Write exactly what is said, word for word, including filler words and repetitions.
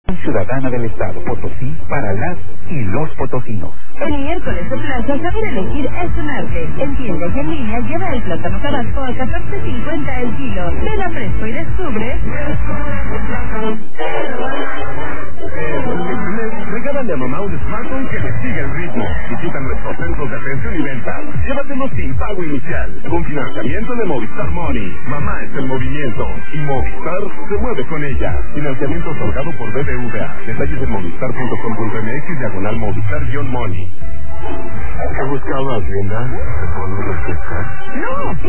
Ciudadana del Estado Potosí para las y los potosinos. El miércoles de plaza, saber elegir es un arte. En tiendas y en línea lleva el plátano tabasco a catorce cincuenta el kilo. Ven a Fresco y descubre. Regálale a mamá un smartphone que le siga el ritmo. Visita nuestros centros de atención y venta. Llévatelo sin pago inicial. Con financiamiento de Movistar Money. Mamá es el movimiento. Y Movistar se mueve con ella. Financiamiento otorgado por B B V A. Detalles en movistar punto com punto m x diagonal Movistar-Money. ¿Has buscado a Hacienda? ¿Te puedo refrescar? ¡No!